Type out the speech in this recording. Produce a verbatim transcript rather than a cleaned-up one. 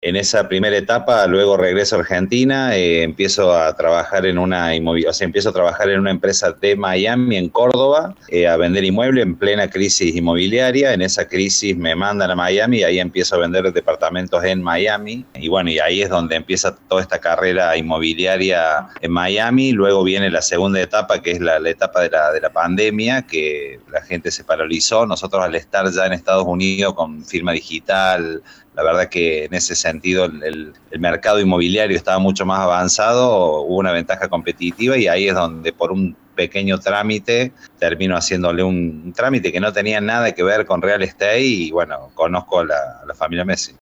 En esa primera etapa, luego regreso a Argentina, eh, empiezo a trabajar en una inmobiliaria, o sea, empiezo a trabajar en una empresa de Miami, en Córdoba, eh, a vender inmuebles en plena crisis inmobiliaria. En esa crisis me mandan a Miami y ahí empiezo a vender departamentos en Miami. Y bueno, y ahí es donde empieza toda esta carrera inmobiliaria en Miami. Luego viene la segunda etapa, que es la, la etapa de la, de la pandemia, que la gente se paralizó. Nosotros, al estar ya en Estados Unidos con firma digital, la verdad que en ese sentido el, el, el mercado inmobiliario estaba mucho más avanzado, hubo una ventaja competitiva y ahí es donde por un pequeño trámite termino haciéndole un, un trámite que no tenía nada que ver con real estate y bueno, conozco a la, a la familia Messi.